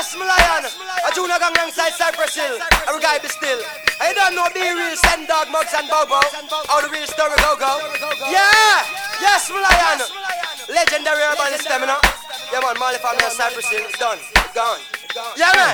Yes, my lion. A Junior gang alongside Cypress Hill. Every guy be still. I don't know be real. Send dog mugs and bobo. How the real story go. Yeah. Yes, my lion. Legendary urban stamina. Yeah, man. Mali family and Cypress Hill. It's done. Gone. Yeah, man.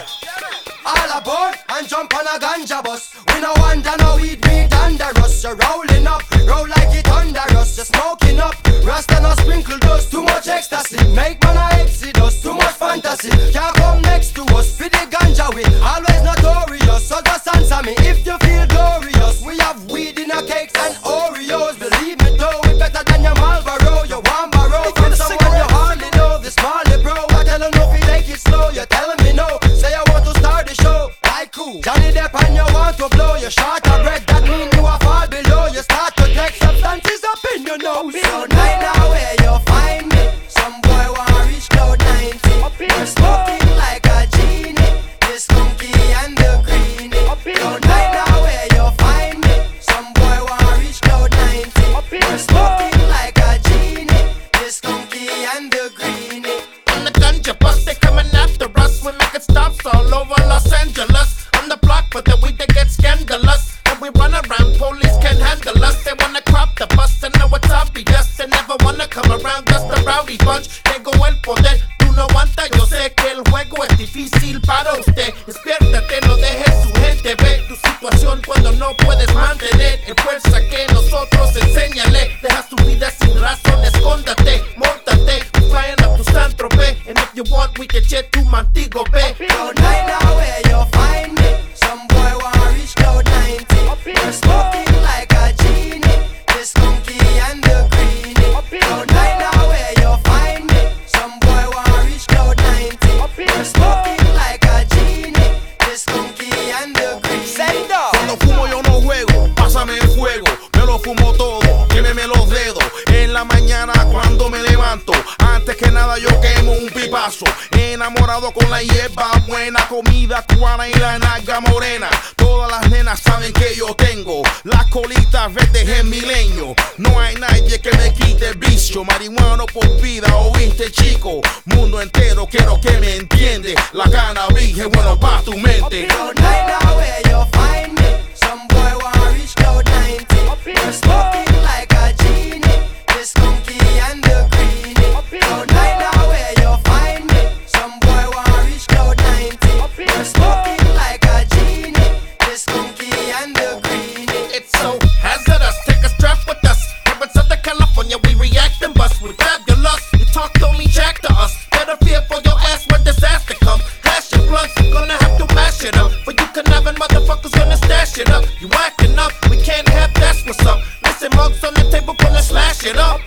All aboard and jump on a ganja bus. We no wonder no weed under us. You're rolling up, roll like it under us. You're smoking up, Rasta no sprinkle dust. Too much ecstasy, make man a exodus. Too much fantasy, can't come next to us. For the ganja we always notorious. So just answer me if you feel glorious. We have weed in our cakes and Oreos. Believe me though, we better than your Marlboro. You want borrow from someone you hardly know. This Marley bro, I tell him no, if you take it slow. You're telling me no, say I want to start the show. Like cool, Johnny Depp and you want to blow. Your short of bread, that mean you are fall below. You start to take substances up in your nose. Cloud 9 now where you find me. Some boy want reach cloud 90. You're smoking like a genie. This monkey and the greenie. Cloud 9 now where you find me. Some boy want reach cloud 90. You're smoking like a genie. This monkey and the greenie. On the ganja bus, they coming after us. We making stops all over Los Angeles. On the block, but the weed they get scandalous. And we run around, police can't handle us. They wanna crop the bus, and know it's obvious. They never wanna come around, just a rowdy bunch. Tengo el poder, tú no aguantas. Yo sé que el juego es difícil para usted. Despiértate, no dejes su gente ver tu situación cuando no puedes mantener. En fuerza que nosotros enséñale. Deja su vida sin razón, escóndate, móntate. Flying up to San Tropez, and if you want, we can jet to Montego Bay. Cloud 9 now where you find me. Some boy want reach cloud 90. You're smoking like a genie. This monkey and the greenie. Cloud 9 now where you find me. Some boy want reach cloud 90. You're smoking like a genie. This monkey and the greenie. Send up. Cuando fumo yo no juego, pásame el fuego. Me lo fumo todo, quémeme los dedos. En la mañana cuando me levanto, antes que nada yo quemo un pipazo. Enamorado con la hierba buena, comida cubana y la naga morena. Todas las nenas saben que yo tengo las colitas verdes en milenio. No hay nadie que me quite el vicio. Marihuano por vida, oíste chico. Mundo entero quiero que me entiende. La cannabis es bueno pa' tu mente. Cloud 9 now where you find me. Some boy want reach cloud 90. You're smoking like a genie. This monkey and the greenie. Cloud 9 now where you find me. Some boy want reach cloud 90. You're smoking like a genie. This monkey and the greenie. It's so hazardous, take a strap with us. Here in Southern California, we react and bust. We fabulous, you talk only jack to us. Better fear for your ass when disaster comes. Hash your blunts, gonna have to mash it up. But you can have it, motherfuckers gonna stash it up. You acting up, we can't have that's what's up. Listen, mugs on the table, gonna slash it up.